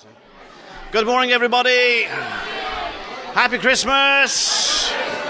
Good morning, everybody. Happy Christmas.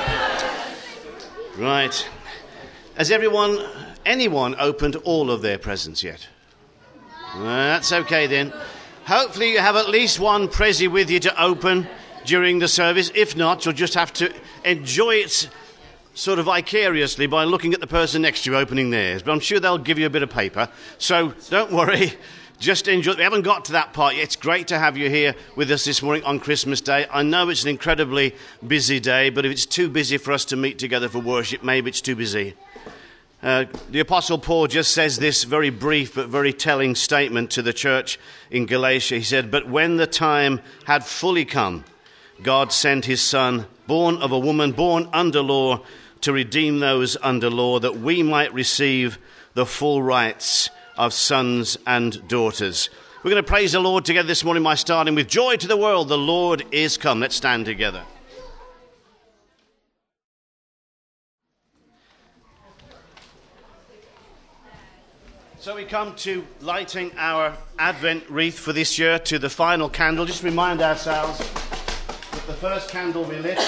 Right. Has anyone opened all of their presents yet? That's okay then. Hopefully you have at least one present with you to open during the service. If not, you'll just have to enjoy it sort of vicariously by looking at the person next to you opening theirs. But I'm sure they'll give you a bit of paper. So don't worry. Just enjoy. We haven't got to that part yet. It's great to have you here with us this morning on Christmas Day. I know it's an incredibly busy day, but if it's too busy for us to meet together for worship, maybe it's too busy. The Apostle Paul just says this very brief but very telling statement to the church in Galatia. He said, "But when the time had fully come, God sent his Son, born of a woman, born under law, to redeem those under law, that we might receive the full rights of sons and daughters." We're going to praise the Lord together this morning by starting with "Joy to the World, the Lord is come." Let's stand together. So we come to lighting our Advent wreath for this year, to the final candle. Just remind ourselves that the first candle we lit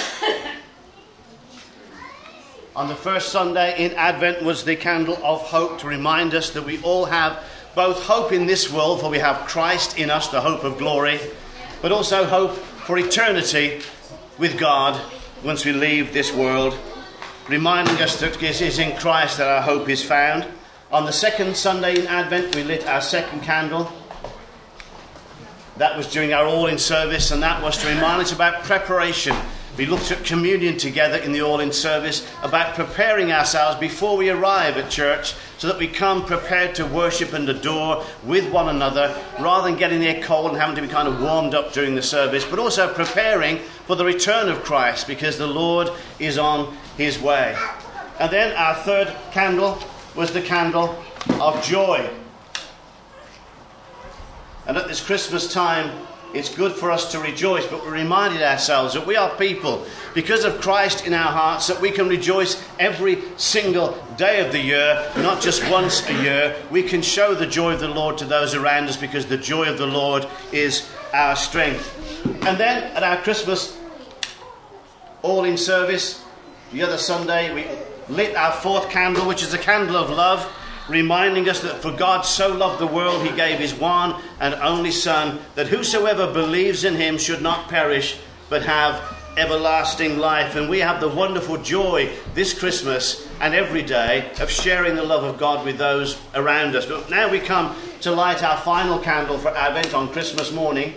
on the first Sunday in Advent was the candle of hope, to remind us that we all have both hope in this world, for we have Christ in us, the hope of glory, but also hope for eternity with God once we leave this world, reminding us that it is in Christ that our hope is found. On the second Sunday in Advent, we lit our second candle. That was during our all-in service, and that was to remind us about preparation. We looked at communion together in the all-in service, about preparing ourselves before we arrive at church, so that we come prepared to worship and adore with one another, rather than getting there cold and having to be kind of warmed up during the service, but also preparing for the return of Christ, because the Lord is on his way. And then our third candle was the candle of joy. And at this Christmas time, it's good for us to rejoice, but we reminded ourselves that we are people, because of Christ in our hearts, that we can rejoice every single day of the year, not just once a year. We can show the joy of the Lord to those around us, because the joy of the Lord is our strength. And then at our Christmas all-in service, the other Sunday, we lit our fourth candle, which is a candle of love, reminding us that for God so loved the world, he gave his one and only Son, that whosoever believes in him should not perish, but have everlasting life. And we have the wonderful joy this Christmas and every day of sharing the love of God with those around us. But now we come to light our final candle for Advent on Christmas morning.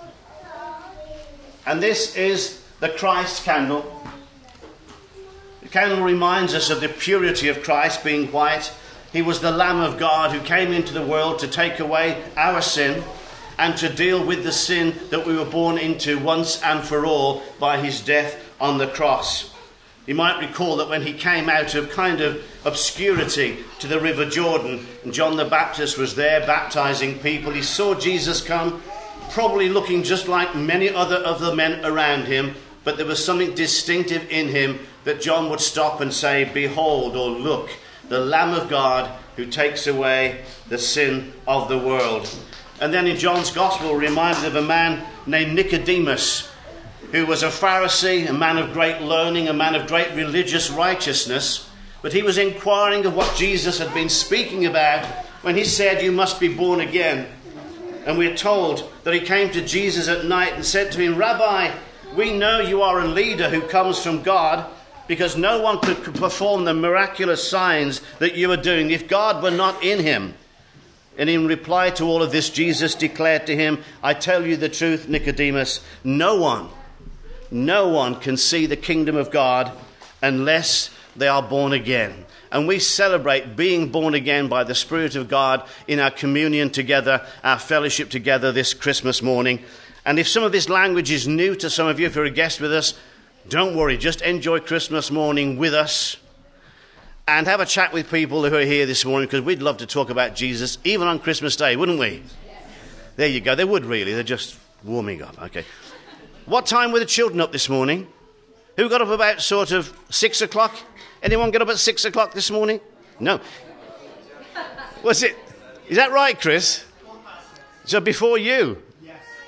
And this is the Christ candle. The candle reminds us of the purity of Christ being white. He was the Lamb of God who came into the world to take away our sin and to deal with the sin that we were born into once and for all by his death on the cross. You might recall that when he came out of kind of obscurity to the River Jordan, and John the Baptist was there baptizing people, he saw Jesus come, probably looking just like many other of the men around him, but there was something distinctive in him that John would stop and say, "Behold," or "Look, the Lamb of God who takes away the sin of the world." And then in John's Gospel, we're reminded of a man named Nicodemus, who was a Pharisee, a man of great learning, a man of great religious righteousness. But he was inquiring of what Jesus had been speaking about when he said, "You must be born again." And we're told that he came to Jesus at night and said to him, "Rabbi, we know you are a leader who comes from God, because no one could perform the miraculous signs that you are doing if God were not in him." And in reply to all of this, Jesus declared to him, "I tell you the truth, Nicodemus, no one can see the kingdom of God unless they are born again." And we celebrate being born again by the Spirit of God in our communion together, our fellowship together this Christmas morning. And if some of this language is new to some of you, if you're a guest with us, don't worry, just enjoy Christmas morning with us and have a chat with people who are here this morning, because we'd love to talk about Jesus, even on Christmas Day, wouldn't we? Yes. There you go. They would really. They're just warming up. Okay. What time were the children up this morning? Who got up about sort of 6 o'clock? Anyone get up at 6 o'clock this morning? No. Was it? Is that right, Chris? So before you?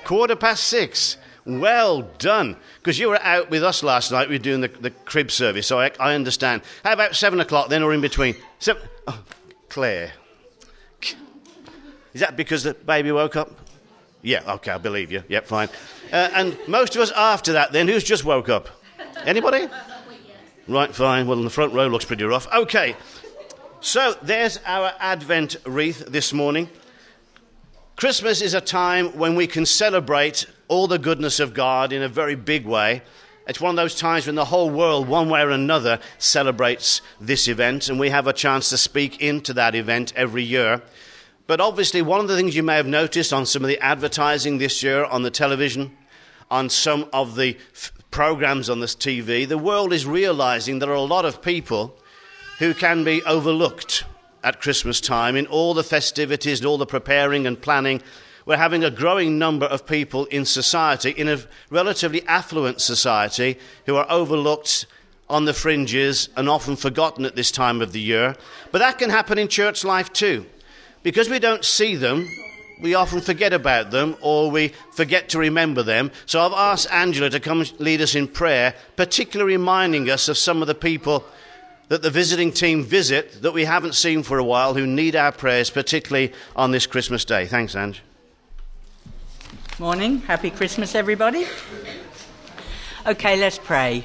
6:15. Well done. Because you were out with us last night. We were doing the crib service, so I understand. How about 7 o'clock then, or in between? Claire. Is that because the baby woke up? Yeah, okay, I believe you. Yep, fine. And most of us after that then, who's just woke up? Anybody? Right, fine. Well, the front row looks pretty rough. Okay. So there's our Advent wreath this morning. Christmas is a time when we can celebrate all the goodness of God in a very big way. It's one of those times when the whole world, one way or another, celebrates this event, and we have a chance to speak into that event every year. But obviously, one of the things you may have noticed on some of the advertising this year on the television, on some of the programs on this TV, the world is realizing there are a lot of people who can be overlooked at Christmas time in all the festivities and all the preparing and planning. We're having a growing number of people in society, in a relatively affluent society, who are overlooked on the fringes and often forgotten at this time of the year. But that can happen in church life too. Because we don't see them, we often forget about them, or we forget to remember them. So I've asked Angela to come lead us in prayer, particularly reminding us of some of the people that the visiting team visit that we haven't seen for a while, who need our prayers, particularly on this Christmas day. Thanks, Ange. Morning. Happy Christmas, everybody. Okay, let's pray.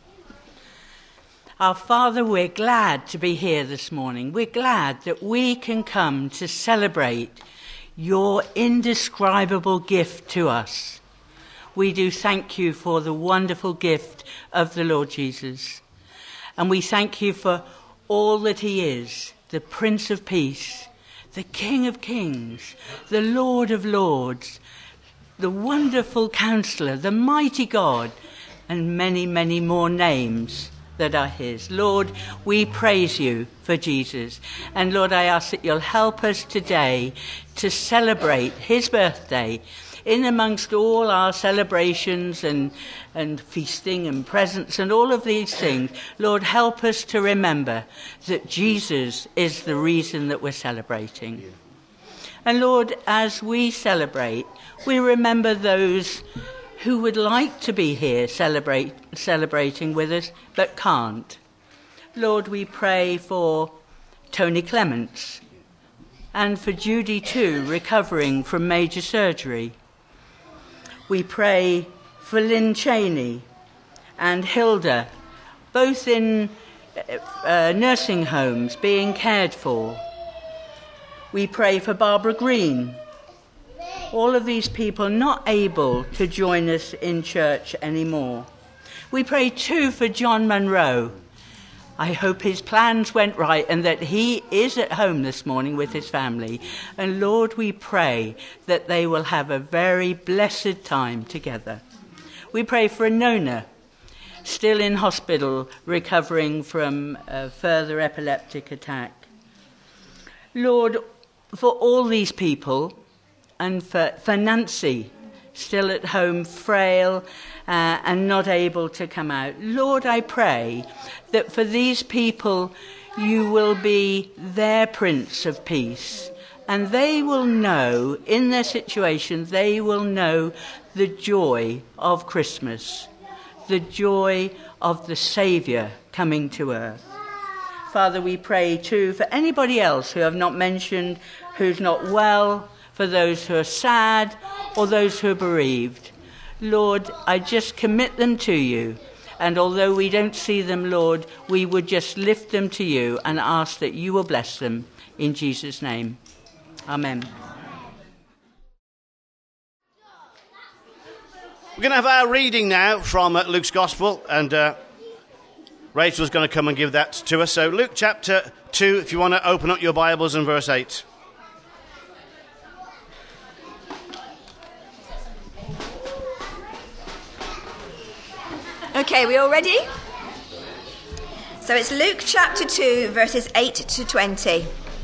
Our Father, we're glad to be here this morning. We're glad that we can come to celebrate your indescribable gift to us. We do thank you for the wonderful gift of the Lord Jesus. And we thank you for all that he is, the Prince of Peace, the King of Kings, the Lord of Lords, the wonderful Counselor, the mighty God, and many, many more names that are his. Lord, we praise you for Jesus. And Lord, I ask that you'll help us today to celebrate his birthday in amongst all our celebrations and feasting and presents and all of these things. Lord, help us to remember that Jesus is the reason that we're celebrating. And Lord, as we celebrate, we remember those who would like to be here celebrating with us but can't. Lord, we pray for Tony Clements and for Judy too, recovering from major surgery. We pray for Lynn Cheney and Hilda, both in nursing homes being cared for. We pray for Barbara Green. All of these people not able to join us in church anymore. We pray too for John Monroe. I hope his plans went right and that he is at home this morning with his family. And Lord, we pray that they will have a very blessed time together. We pray for Nona, still in hospital, recovering from a further epileptic attack. Lord, for all these people, and for Nancy, still at home, frail and not able to come out. Lord, I pray that for these people you will be their Prince of Peace, and they will know, in their situation, they will know the joy of Christmas, the joy of the Saviour coming to earth. Father, we pray too for anybody else who have not mentioned, who's not well, for those who are sad or those who are bereaved. Lord, I just commit them to you. And although we don't see them, Lord, we would just lift them to you and ask that you will bless them. In Jesus' name. Amen. We're going to have our reading now from Luke's Gospel, and Rachel's going to come and give that to us. So Luke chapter 2, if you want to open up your Bibles, and verse 8. Okay, we all ready? So it's Luke chapter 2, verses 8 to 20.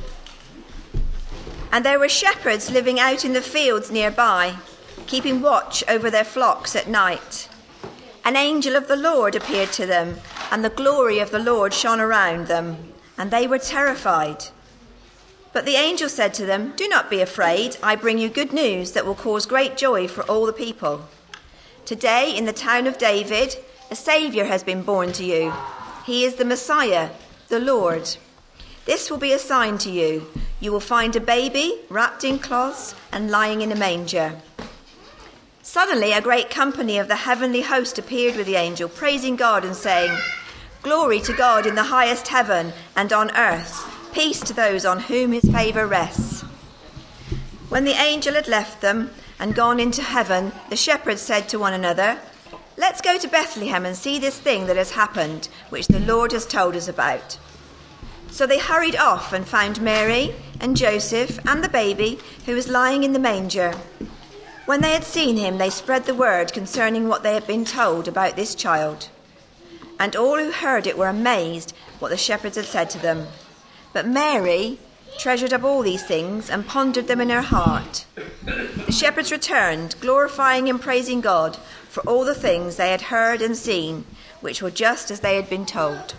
And there were shepherds living out in the fields nearby, keeping watch over their flocks at night. An angel of the Lord appeared to them, and the glory of the Lord shone around them, and they were terrified. But the angel said to them, "Do not be afraid. I bring you good news that will cause great joy for all the people. Today, in the town of David, a Saviour has been born to you. He is the Messiah, the Lord. This will be a sign to you. You will find a baby wrapped in cloths and lying in a manger." Suddenly, a great company of the heavenly host appeared with the angel, praising God and saying, "Glory to God in the highest heaven, and on earth, peace to those on whom his favour rests." When the angel had left them and gone into heaven, the shepherds said to one another, "Let's go to Bethlehem and see this thing that has happened, which the Lord has told us about." So they hurried off and found Mary and Joseph and the baby who was lying in the manger. When they had seen him, they spread the word concerning what they had been told about this child. And all who heard it were amazed what the shepherds had said to them. But Mary treasured up all these things and pondered them in her heart. The shepherds returned, glorifying and praising God for all the things they had heard and seen, which were just as they had been told.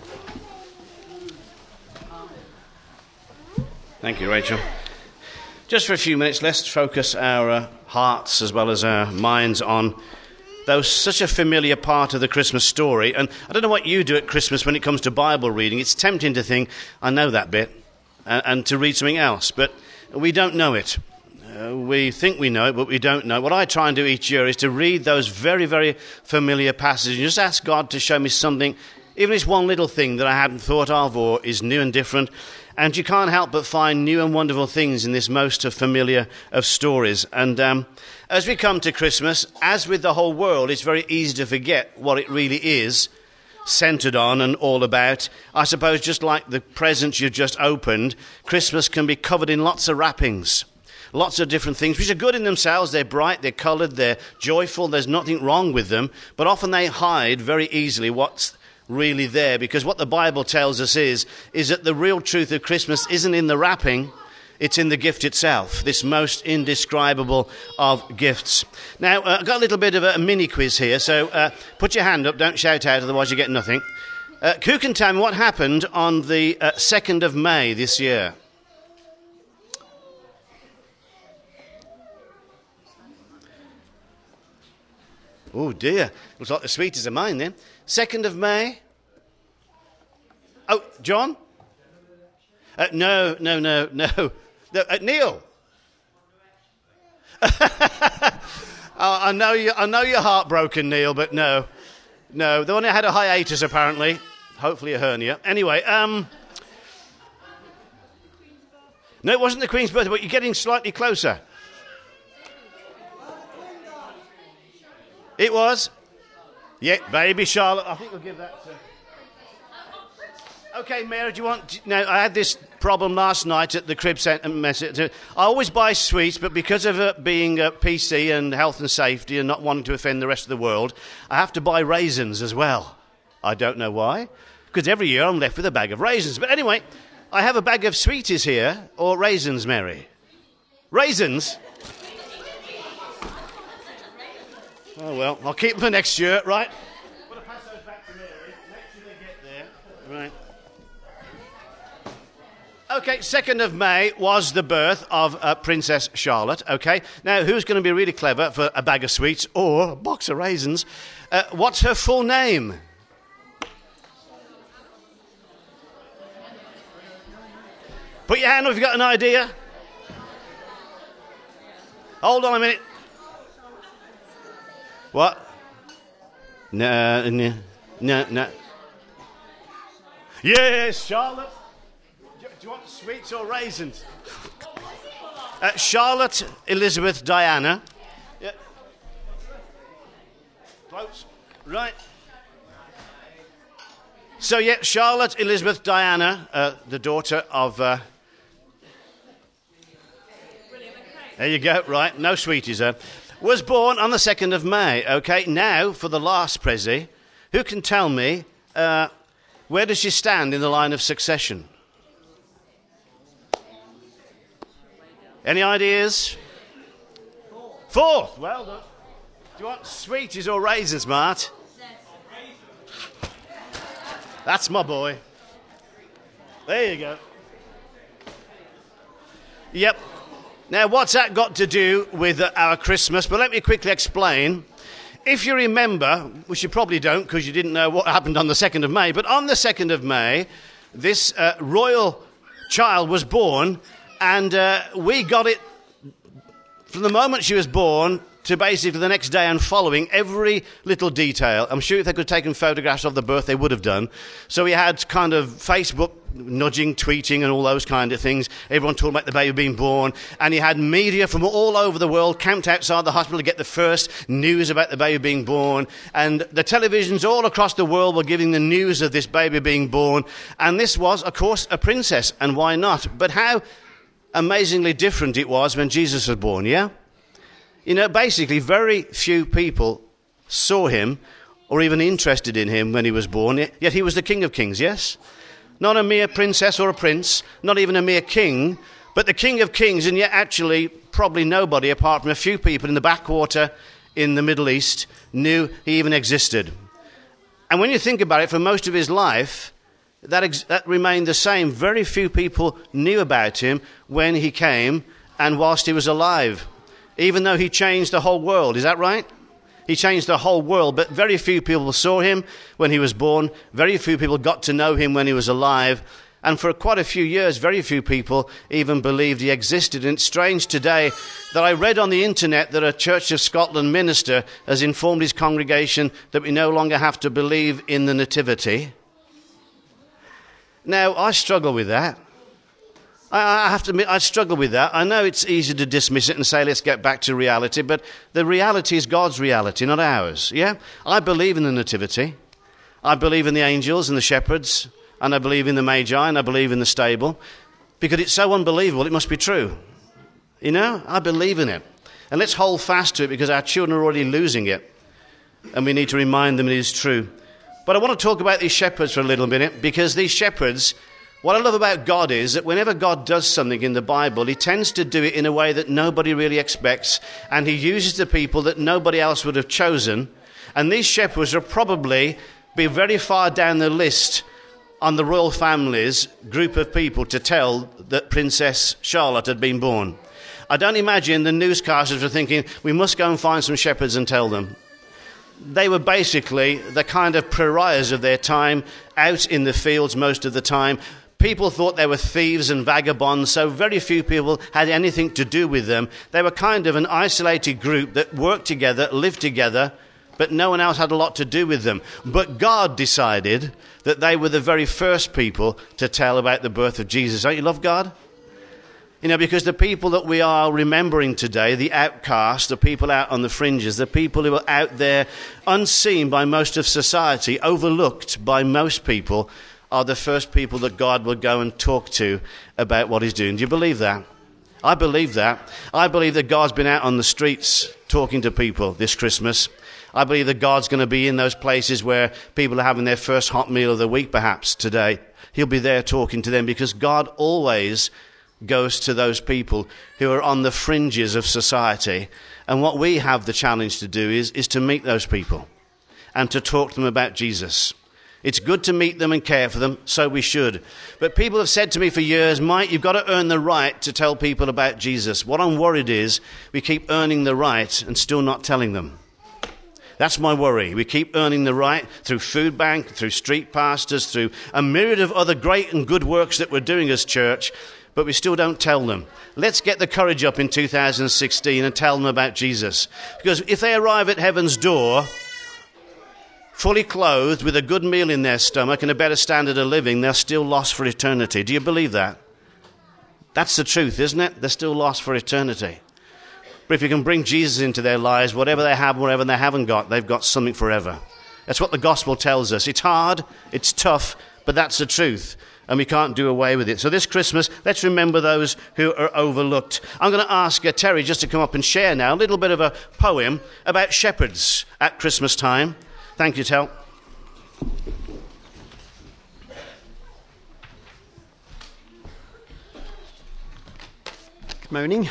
Thank you, Rachel. Just for a few minutes, let's focus our hearts as well as our minds on such a familiar part of the Christmas story. And I don't know what you do at Christmas when it comes to Bible reading. It's tempting to think, I know that bit, and to read something else. But we don't know it. We think we know it, but we don't know. What I try and do each year is to read those very, very familiar passages and just ask God to show me something, even if it's one little thing that I hadn't thought of or is new and different. And you can't help but find new and wonderful things in this most familiar of stories. And as we come to Christmas, as with the whole world, it's very easy to forget what it really is centred on and all about. I suppose just like the presents you've just opened, Christmas can be covered in lots of wrappings. Lots of different things, which are good in themselves. They're bright, they're coloured, they're joyful. There's nothing wrong with them. But often they hide very easily what's really there, because what the Bible tells us is that the real truth of Christmas isn't in the wrapping, it's in the gift itself, this most indescribable of gifts. Now, I've got a little bit of a mini quiz here, so put your hand up, don't shout out, otherwise you get nothing. Who can tell me what happened on the 2nd of May this year? Oh dear, looks like the sweetest of mine then. 2nd of May. Oh, John? No. Neil. I know you're heartbroken, Neil, but no. They only had a hiatus apparently. Hopefully a hernia. Anyway, no, it wasn't the Queen's birthday, but you're getting slightly closer. It was. Yeah, baby Charlotte. I think we'll give that to... Okay, Mary, do you want... Now, I had this problem last night at the crib centre message. I always buy sweets, but because of it being PC and health and safety and not wanting to offend the rest of the world, I have to buy raisins as well. I don't know why. Because every year I'm left with a bag of raisins. But anyway, I have a bag of sweeties here. Or raisins, Mary? Raisins? Oh, well, I'll keep them for next year, right? I'm going to pass those back to Mary. Make sure they get there. Right. Okay, 2nd of May was the birth of Princess Charlotte, okay? Now, who's going to be really clever for a bag of sweets or a box of raisins? What's her full name? Put your hand up if you've got an idea. Hold on a minute. What? No. Yes, Charlotte. Do you want sweets or raisins? Charlotte Elizabeth Diana. Yeah. Close. Right. So, yeah, Charlotte Elizabeth Diana, the daughter of... There you go, right. No sweeties there. Was born on the 2nd of May, okay? Now, for the last Prezi, who can tell me where does she stand in the line of succession? Any ideas? Fourth. Well done. Do you want sweeties or raisins, Mart? That's my boy. There you go. Yep. Now, what's that got to do with our Christmas? But let me quickly explain. If you remember, which you probably don't because you didn't know what happened on the 2nd of May, but on the 2nd of May, this royal child was born, and we got it from the moment she was born to basically the next day and following, every little detail. I'm sure if they could have taken photographs of the birth, they would have done. So we had kind of Facebook nudging, tweeting, and all those kind of things. Everyone talking about the baby being born. And you had media from all over the world camped outside the hospital to get the first news about the baby being born. And the televisions all across the world were giving the news of this baby being born. And this was, of course, a princess. And why not? But how amazingly different it was when Jesus was born, yeah? You know, basically, very few people saw him or even interested in him when he was born, yet he was the King of Kings, yes? Not a mere princess or a prince, not even a mere king, but the King of Kings, and yet actually probably nobody, apart from a few people in the backwater in the Middle East, knew he even existed. And when you think about it, for most of his life, that remained the same. Very few people knew about him when he came and whilst he was alive. Even though he changed the whole world. Is that right? He changed the whole world, but very few people saw him when he was born. Very few people got to know him when he was alive. And for quite a few years, very few people even believed he existed. And it's strange today that I read on the internet that a Church of Scotland minister has informed his congregation that we no longer have to believe in the nativity. Now, I struggle with that. I have to admit, I struggle with that. I know it's easy to dismiss it and say, let's get back to reality, but the reality is God's reality, not ours, yeah? I believe in the nativity. I believe in the angels and the shepherds, and I believe in the magi, and I believe in the stable, because it's so unbelievable, it must be true. You know, I believe in it. And let's hold fast to it, because our children are already losing it, and we need to remind them it is true. But I want to talk about these shepherds for a little minute, because these shepherds... What I love about God is that whenever God does something in the Bible, he tends to do it in a way that nobody really expects, and he uses the people that nobody else would have chosen. And these shepherds will probably be very far down the list on the royal family's group of people to tell that Princess Charlotte had been born. I don't imagine the newscasters were thinking, we must go and find some shepherds and tell them. They were basically the kind of pariahs of their time, out in the fields most of the time. People thought they were thieves and vagabonds, so very few people had anything to do with them. They were kind of an isolated group that worked together, lived together, but no one else had a lot to do with them. But God decided that they were the very first people to tell about the birth of Jesus. Don't you love God? You know, because the people that we are remembering today, the outcast, the people out on the fringes, the people who are out there unseen by most of society, overlooked by most people, are the first people that God will go and talk to about what he's doing. Do you believe that? I believe that. I believe that God's been out on the streets talking to people this Christmas. I believe that God's going to be in those places where people are having their first hot meal of the week, perhaps, today. He'll be there talking to them, because God always goes to those people who are on the fringes of society. And what we have the challenge to do is to meet those people and to talk to them about Jesus. It's good to meet them and care for them, so we should. But people have said to me for years, Mike, you've got to earn the right to tell people about Jesus. What I'm worried is we keep earning the right and still not telling them. That's my worry. We keep earning the right through food bank, through street pastors, through a myriad of other great and good works that we're doing as church, but we still don't tell them. Let's get the courage up in 2016 and tell them about Jesus. Because if they arrive at heaven's door fully clothed with a good meal in their stomach and a better standard of living, they're still lost for eternity. Do you believe that? That's the truth, isn't it? They're still lost for eternity. But if you can bring Jesus into their lives, whatever they have, whatever they haven't got, they've got something forever. That's what the gospel tells us. It's hard, it's tough, but that's the truth. And we can't do away with it. So this Christmas, let's remember those who are overlooked. I'm going to ask Terry just to come up and share now a little bit of a poem about shepherds at Christmas time. Thank you, Tel. Good morning.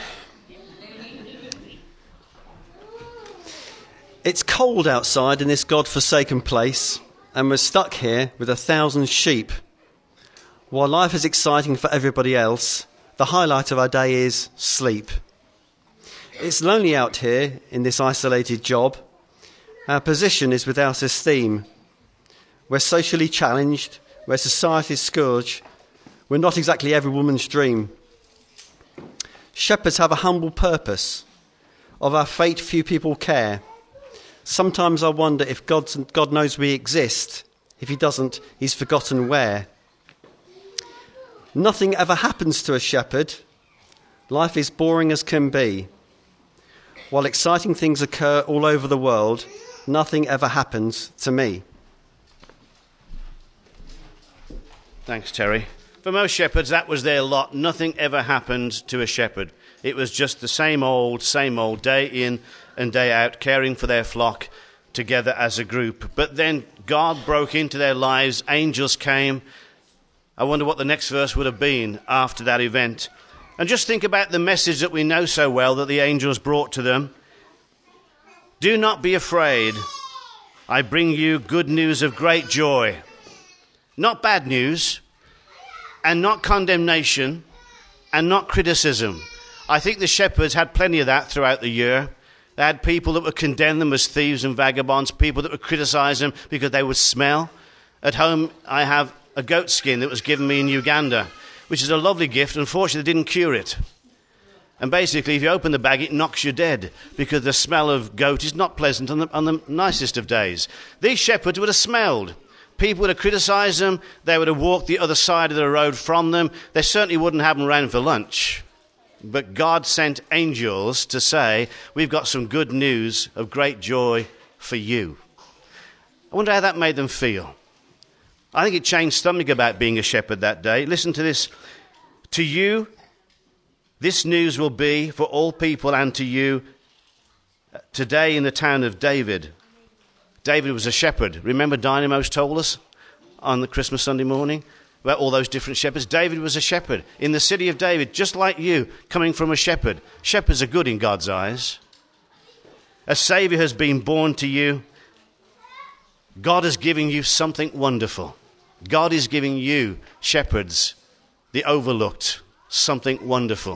It's cold outside in this God-forsaken place, and we're stuck here with 1,000 sheep. While life is exciting for everybody else, the highlight of our day is sleep. It's lonely out here in this isolated job. Our position is without esteem. We're socially challenged. We're society's scourge. We're not exactly every woman's dream. Shepherds have a humble purpose. Of our fate, few people care. Sometimes I wonder if God knows we exist. If he doesn't, he's forgotten where. Nothing ever happens to a shepherd. Life is boring as can be. While exciting things occur all over the world, nothing ever happens to me. Thanks, Terry. For most shepherds, that was their lot. Nothing ever happened to a shepherd. It was just the same old, day in and day out, caring for their flock together as a group. But then God broke into their lives. Angels came. I wonder what the next verse would have been after that event. And just think about the message that we know so well that the angels brought to them. Do not be afraid. I bring you good news of great joy. Not bad news, and not condemnation, and not criticism. I think the shepherds had plenty of that throughout the year. They had people that would condemn them as thieves and vagabonds, people that would criticize them because they would smell. At home, I have a goat skin that was given me in Uganda, which is a lovely gift. Unfortunately, they didn't cure it. And basically, if you open the bag, it knocks you dead because the smell of goat is not pleasant on the nicest of days. These shepherds would have smelled. People would have criticised them. They would have walked the other side of the road from them. They certainly wouldn't have them around for lunch. But God sent angels to say, we've got some good news of great joy for you. I wonder how that made them feel. I think it changed something about being a shepherd that day. Listen to this. To you, this news will be for all people, and to you, today in the town of David. David was a shepherd. Remember Dynamos told us on the Christmas Sunday morning about all those different shepherds? David was a shepherd in the city of David, just like you, coming from a shepherd. Shepherds are good in God's eyes. A Saviour has been born to you. God is giving you something wonderful. God is giving you, shepherds, the overlooked, something wonderful.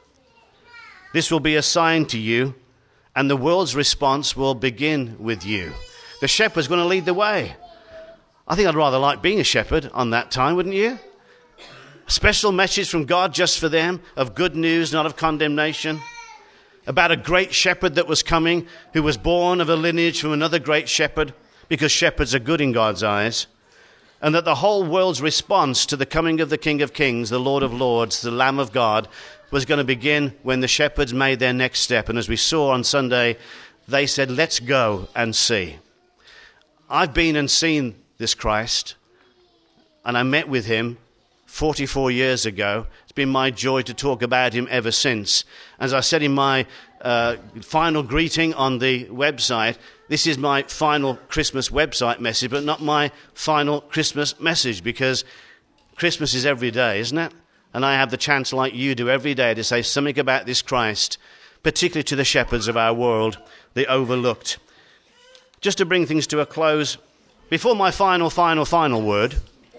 This will be a sign to you, and the world's response will begin with you. The shepherd's going to lead the way. I think I'd rather like being a shepherd on that time, wouldn't you? A special message from God just for them, of good news, not of condemnation. About a great shepherd that was coming, who was born of a lineage from another great shepherd, because shepherds are good in God's eyes. And that the whole world's response to the coming of the King of Kings, the Lord of Lords, the Lamb of God, was going to begin when the shepherds made their next step. And as we saw on Sunday, they said, let's go and see. I've been and seen this Christ, and I met with him 44 years ago. It's been my joy to talk about him ever since. As I said in my final greeting on the website, this is my final Christmas website message, but not my final Christmas message, because Christmas is every day, isn't it? And I have the chance, like you do every day, to say something about this Christ, particularly to the shepherds of our world, the overlooked. Just to bring things to a close, before my final word,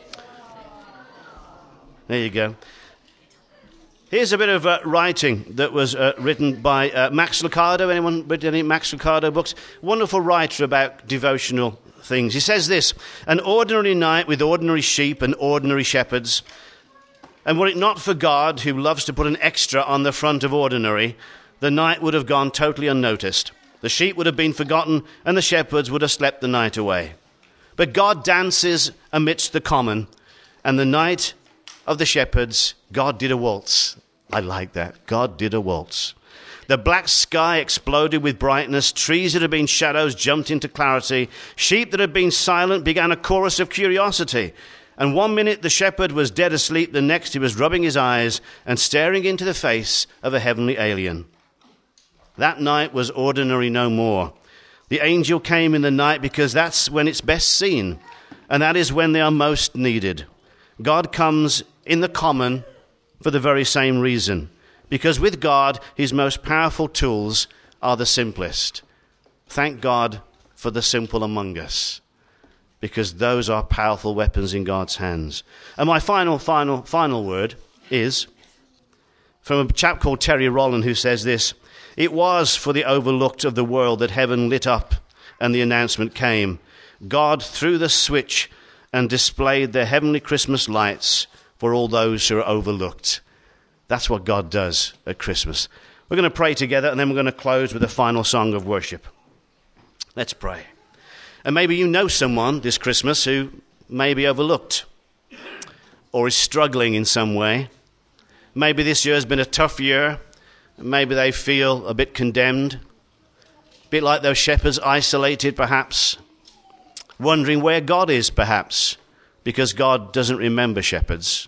there you go. Here's a bit of writing that was written by Max Lucado. Anyone read any Max Lucado books? Wonderful writer about devotional things. He says this: an ordinary night with ordinary sheep and ordinary shepherds. And were it not for God, who loves to put an extra on the front of ordinary, the night would have gone totally unnoticed. The sheep would have been forgotten, and the shepherds would have slept the night away. But God dances amidst the common, and the night of the shepherds, God did a waltz. I like that. God did a waltz. The black sky exploded with brightness. Trees that had been shadows jumped into clarity. Sheep that had been silent began a chorus of curiosity. And 1 minute the shepherd was dead asleep, the next he was rubbing his eyes and staring into the face of a heavenly alien. That night was ordinary no more. The angel came in the night because that's when it's best seen, and that is when they are most needed. God comes in the common for the very same reason, because with God, his most powerful tools are the simplest. Thank God for the simple among us, because those are powerful weapons in God's hands. And my final word is, from a chap called Terry Rolland, who says this: "It was for the overlooked of the world that heaven lit up and the announcement came. God threw the switch and displayed the heavenly Christmas lights for all those who are overlooked." That's what God does at Christmas. We're going to pray together, and then we're going to close with a final song of worship. Let's pray. And maybe you know someone this Christmas who may be overlooked or is struggling in some way. Maybe this year has been a tough year. Maybe they feel a bit condemned, a bit like those shepherds, isolated perhaps, wondering where God is perhaps, because God doesn't remember shepherds.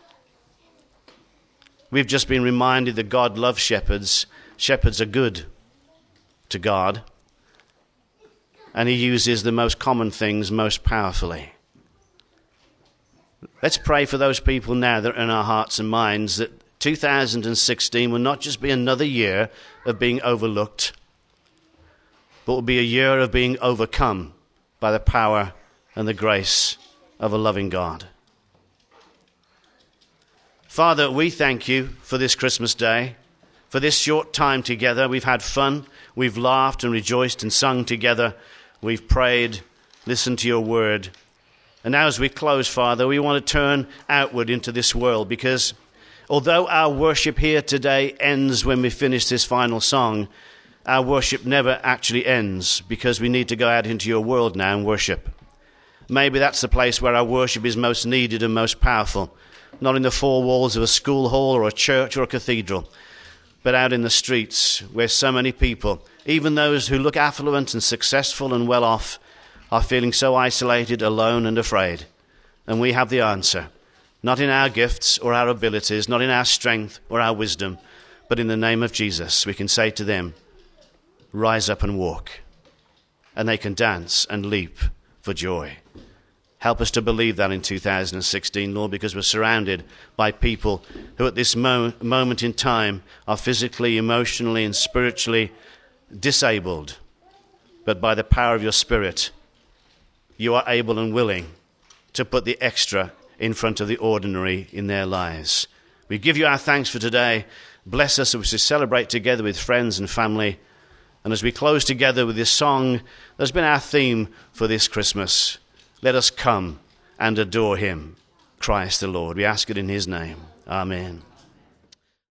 We've just been reminded that God loves shepherds. Shepherds are good to God, and he uses the most common things most powerfully. Let's pray for those people now that are in our hearts and minds, that 2016 will not just be another year of being overlooked, but will be a year of being overcome by the power and the grace of a loving God. Father, we thank you for this Christmas day, for this short time together. We've had fun, we've laughed and rejoiced and sung together, we've prayed, listened to your word. And now as we close, Father, we want to turn outward into this world, because although our worship here today ends when we finish this final song, our worship never actually ends, because we need to go out into your world now and worship. Maybe that's the place where our worship is most needed and most powerful. Not in the four walls of a school hall or a church or a cathedral, but out in the streets where so many people, even those who look affluent and successful and well off, are feeling so isolated, alone and afraid. And we have the answer, not in our gifts or our abilities, not in our strength or our wisdom, but in the name of Jesus. We can say to them, rise up and walk. And they can dance and leap for joy. Help us to believe that in 2016, Lord, because we're surrounded by people who at this moment in time are physically, emotionally, and spiritually disabled. But by the power of your Spirit, you are able and willing to put the extra in front of the ordinary in their lives. We give you our thanks for today. Bless us as we celebrate together with friends and family. And as we close together with this song that's been our theme for this Christmas, let us come and adore him, Christ the Lord. We ask it in his name. Amen.